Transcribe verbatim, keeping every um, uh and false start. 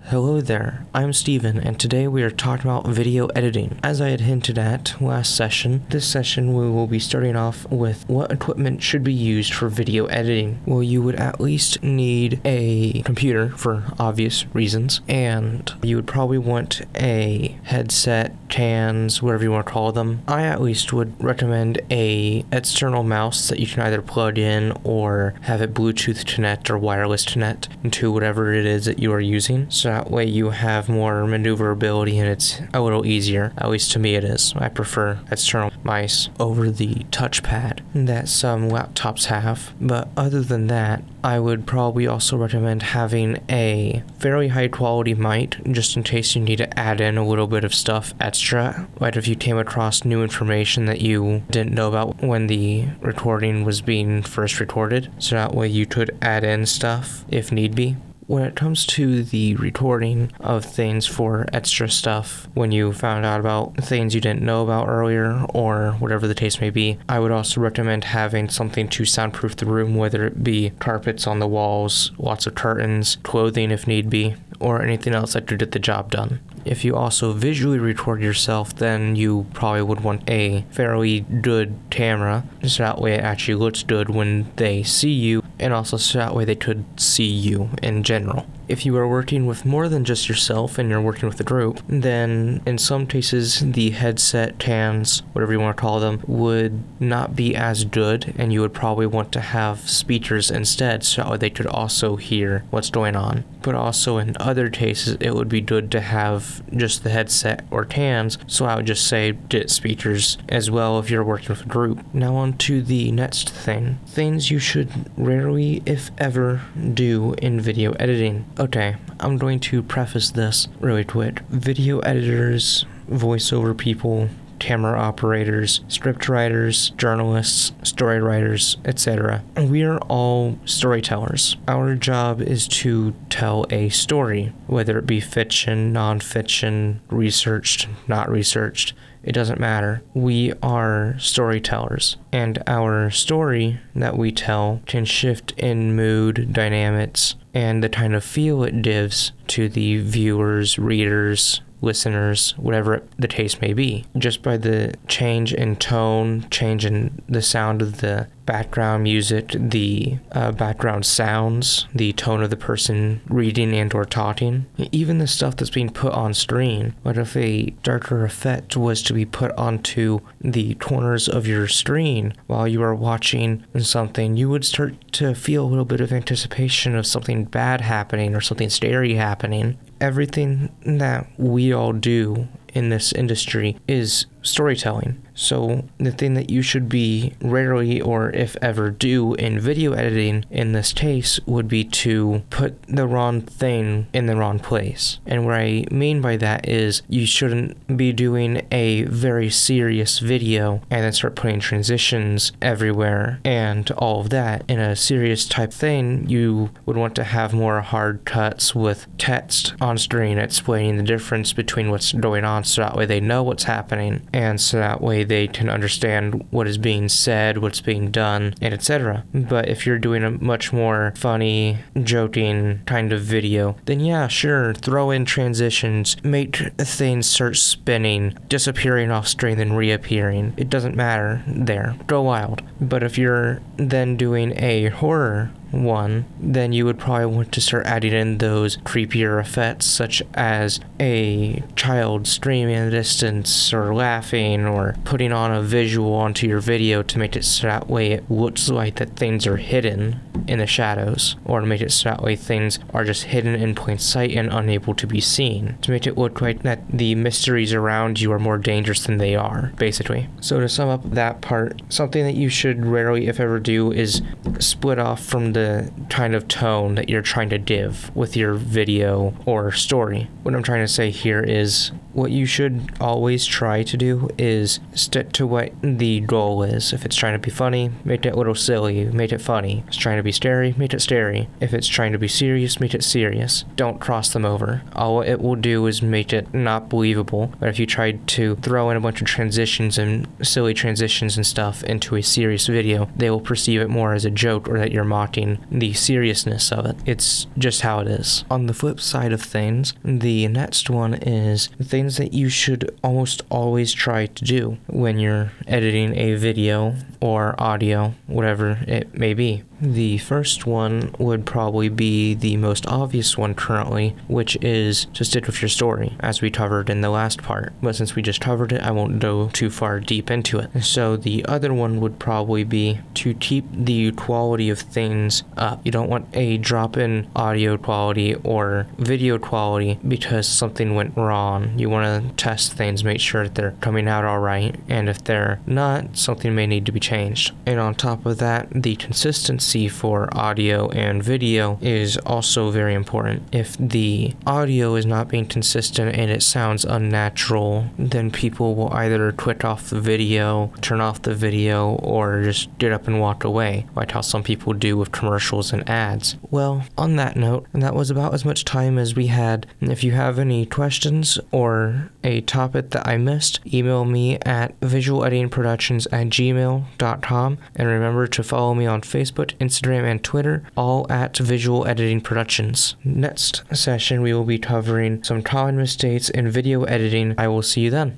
Hello there, I'm Steven, and today we are talking about video editing. As I had hinted at last session, this session we will be starting off with what equipment should be used for video editing. Well, you would at least need a computer for obvious reasons, and you would probably want a headset, cans, whatever you want to call them. I at least would recommend a external mouse that you can either plug in or have it Bluetooth connect or wireless connect into whatever it is that you are using. So that way you have more maneuverability and it's a little easier. At least to me it is. I prefer external mice over the touchpad that some laptops have. But other than that, I would probably also recommend having a fairly high quality mic just in case you need to add in a little bit of stuff extra. Like if you came across new information that you didn't know about when the recording was being first recorded. So that way you could add in stuff if need be. When it comes to the recording of things for extra stuff, when you found out about things you didn't know about earlier, or whatever the case may be, I would also recommend having something to soundproof the room, whether it be carpets on the walls, lots of curtains, clothing if need be, or anything else that could get the job done. If you also visually record yourself, then you probably would want a fairly good camera, so that way it actually looks good when they see you, and also so that way they could see you in general. If you are working with more than just yourself and you're working with a group, then in some cases the headset, cans, whatever you want to call them, would not be as good, and you would probably want to have speakers instead so they could also hear what's going on. But also in other cases it would be good to have just the headset or cans, so I would just say get speakers as well if you're working with a group. Now on to the next thing. Things you should rarely, if ever, do in video editing. Okay, I'm going to preface this really quick. Video editors, voiceover people, camera operators, script writers, journalists, story writers, et cetera. We are all storytellers. Our job is to tell a story, whether it be fiction, non-fiction, researched, not researched. It doesn't matter. We are storytellers, and our story that we tell can shift in mood, dynamics, and the kind of feel it gives to the viewers, readers, listeners, whatever the case may be, just by the change in tone, change in the sound of the background music, the uh, background sounds, the tone of the person reading and or talking, even the stuff that's being put on screen. What if a darker effect was to be put onto the corners of your screen while you are watching something? You would start to feel a little bit of anticipation of something bad happening or something scary happening. Everything that we all do in this industry is storytelling. So the thing that you should be rarely or if ever do in video editing in this case would be to put the wrong thing in the wrong place. And what I mean by that is you shouldn't be doing a very serious video and then start putting transitions everywhere and all of that. In a serious type thing, you would want to have more hard cuts with text on screen explaining the difference between what's going on, so that way they know what's happening, and so that way they can understand what is being said, what's being done, and et cetera. But if you're doing a much more funny, joking kind of video, then yeah, sure, throw in transitions, make things start spinning, disappearing off screen, then reappearing. It doesn't matter there. Go wild. But if you're then doing a horror one, then you would probably want to start adding in those creepier effects, such as a child screaming in the distance or laughing, or putting on a visual onto your video to make it so that way it looks like that things are hidden in the shadows, or to make it so that way things are just hidden in plain sight and unable to be seen, to make it look like that the mysteries around you are more dangerous than they are, basically. So to sum up that part, something that you should rarely, if ever, do is split off from the the kind of tone that you're trying to give with your video or story. What I'm trying to say here is what you should always try to do is stick to what the goal is. If it's trying to be funny, make it a little silly, make it funny. If it's trying to be scary, make it scary. If it's trying to be serious, make it serious. Don't cross them over. All it will do is make it not believable. But if you tried to throw in a bunch of transitions and silly transitions and stuff into a serious video, they will perceive it more as a joke or that you're mocking the seriousness of it. It's just how it is. On the flip side of things, the next one is things that you should almost always try to do when you're editing a video or audio, whatever it may be. The first one would probably be the most obvious one currently, which is to stick with your story, as we covered in the last part. But since we just covered it, I won't go too far deep into it. So the other one would probably be to keep the quality of things up. You don't want a drop in audio quality or video quality because something went wrong. You want to test things, make sure that they're coming out all right, and if they're not, something may need to be changed. And on top of that, the consistency for audio and video is also very important. If the audio is not being consistent and it sounds unnatural, then people will either click off the video, turn off the video, or just get up and walk away, like how some people do with commercials and ads. Well, on that note, that was about as much time as we had. If you have any questions or a topic that I missed, email me at visualeditingproductions at gmail dot com, and remember to follow me on Facebook, Instagram, and Twitter, all at Visual Editing Productions. Next session, we will be covering some common mistakes in video editing. I will see you then.